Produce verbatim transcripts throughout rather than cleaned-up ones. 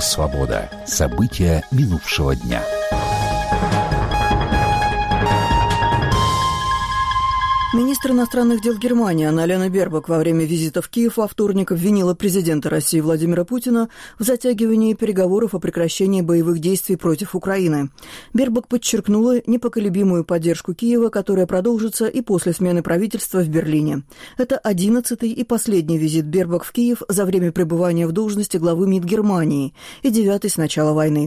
«Свобода». События минувшего дня. Министр иностранных дел Германии Анна-Лена Бербок во время визита в Киев во вторник обвинила президента России Владимира Путина в затягивании переговоров о прекращении боевых действий против Украины. Бербок подчеркнула непоколебимую поддержку Киева, которая продолжится и после смены правительства в Берлине. Это одиннадцатый и последний визит Бербок в Киев за время пребывания в должности главы МИД Германии и девятый с начала войны.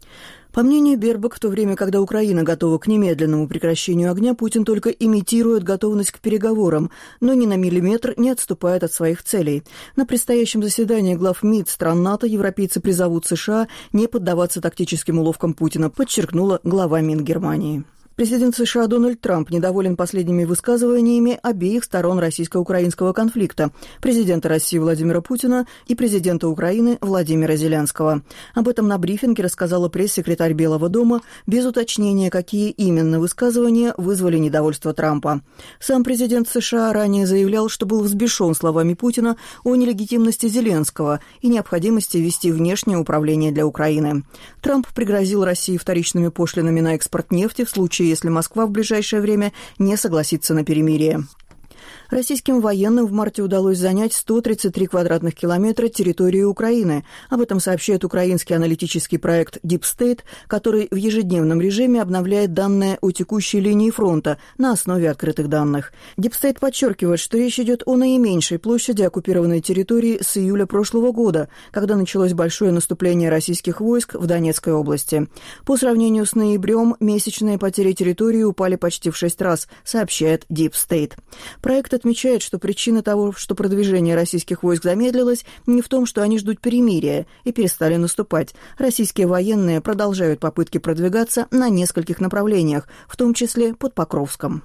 По мнению Бербок, в то время, когда Украина готова к немедленному прекращению огня, Путин только имитирует готовность к переговорам, но ни на миллиметр не отступает от своих целей. На предстоящем заседании глав МИД стран НАТО европейцы призовут США не поддаваться тактическим уловкам Путина, подчеркнула глава Мингермании. Президент США Дональд Трамп недоволен последними высказываниями обеих сторон российско-украинского конфликта – президента России Владимира Путина и президента Украины Владимира Зеленского. Об этом на брифинге рассказала пресс-секретарь Белого дома, без уточнения, какие именно высказывания вызвали недовольство Трампа. Сам президент США ранее заявлял, что был взбешен словами Путина о нелегитимности Зеленского и необходимости вести внешнее управление для Украины. Трамп пригрозил России вторичными пошлинами на экспорт нефти в случае, если Москва в ближайшее время не согласится на перемирие. Российским военным в марте удалось занять сто тридцать три квадратных километра территории Украины. Об этом сообщает украинский аналитический проект Deep State, который в ежедневном режиме обновляет данные о текущей линии фронта на основе открытых данных. Deep State подчеркивает, что речь идет о наименьшей площади оккупированной территории с июля прошлого года, когда началось большое наступление российских войск в Донецкой области. По сравнению с ноябрем, месячные потери территории упали почти в шесть раз, сообщает Deep State. Проект отмечает, что причина того, что продвижение российских войск замедлилось, не в том, что они ждут перемирия и перестали наступать. Российские военные продолжают попытки продвигаться на нескольких направлениях, в том числе под Покровском.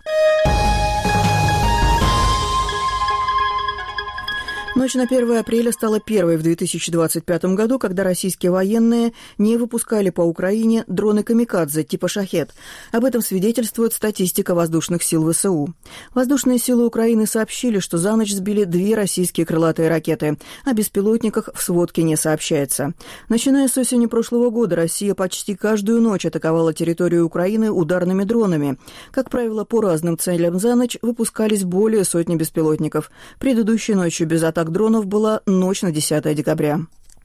Ночь на первое апреля стала первой в две тысячи двадцать пятом году, когда российские военные не выпускали по Украине дроны «Камикадзе» типа «Шахед». Об этом свидетельствует статистика воздушных сил ВСУ. Воздушные силы Украины сообщили, что за ночь сбили две российские крылатые ракеты. О беспилотниках в сводке не сообщается. Начиная с осени прошлого года Россия почти каждую ночь атаковала территорию Украины ударными дронами. Как правило, по разным целям за ночь выпускались более сотни беспилотников. Предыдущей ночью без атак дронов была ночь на десятое декабря.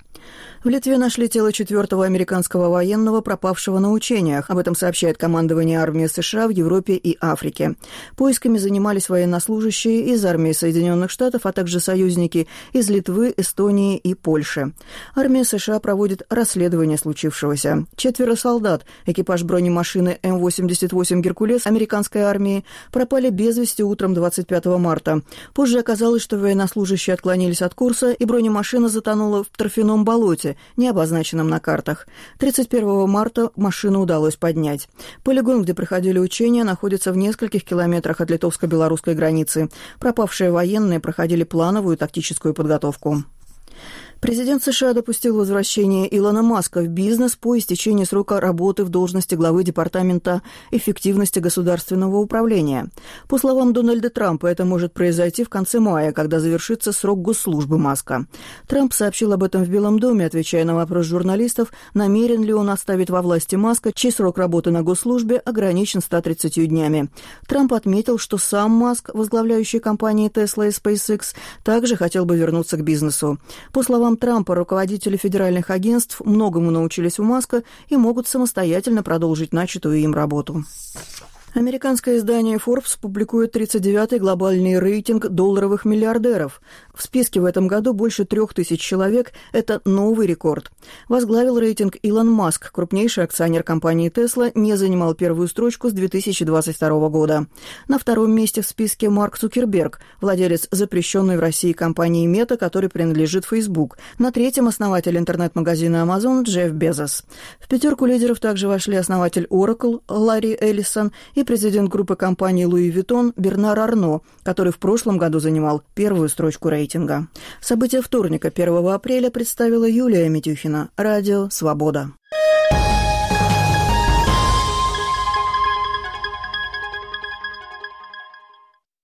В Литве нашли тело четвертого американского военного, пропавшего на учениях. Об этом сообщает командование армии США в Европе и Африке. Поисками занимались военнослужащие из армии Соединенных Штатов, а также союзники из Литвы, Эстонии и Польши. Армия США проводит расследование случившегося. Четверо солдат, экипаж бронемашины эм восемьдесят восемь «Геркулес» американской армии, пропали без вести утром двадцать пятого марта. Позже оказалось, что военнослужащие отклонились от курса, и бронемашина затонула в торфяном болоте, не обозначенном на картах. тридцать первого марта машину удалось поднять. Полигон, где проходили учения, находится в нескольких километрах от литовско-белорусской границы. Пропавшие военные проходили плановую тактическую подготовку. Президент США допустил возвращение Илона Маска в бизнес по истечении срока работы в должности главы Департамента эффективности государственного управления. По словам Дональда Трампа, это может произойти в конце мая, когда завершится срок госслужбы Маска. Трамп сообщил об этом в Белом доме, отвечая на вопрос журналистов, намерен ли он оставить во власти Маска, чей срок работы на госслужбе ограничен ста тридцатью днями. Трамп отметил, что сам Маск, возглавляющий компании Tesla и SpaceX, также хотел бы вернуться к бизнесу. По словам Трампа, руководители федеральных агентств многому научились у Маска и могут самостоятельно продолжить начатую им работу. Американское издание Forbes публикует тридцать девятый глобальный рейтинг долларовых миллиардеров. В списке в этом году больше трех тысяч человек – это новый рекорд. Возглавил рейтинг Илон Маск, крупнейший акционер компании Tesla, не занимал первую строчку с две тысячи двадцать второго года. На втором месте в списке Марк Цукерберг, владелец запрещенной в России компании Meta, которой принадлежит Facebook. На третьем – основатель интернет-магазина Amazon Джефф Безос. В пятерку лидеров также вошли основатель Oracle Ларри Эллисон и президент группы компании Луи Виттон Бернар Арно, который в прошлом году занимал первую строчку рейтинга. События вторника, первого апреля, представила Юлия Митюхина. Радио «Свобода».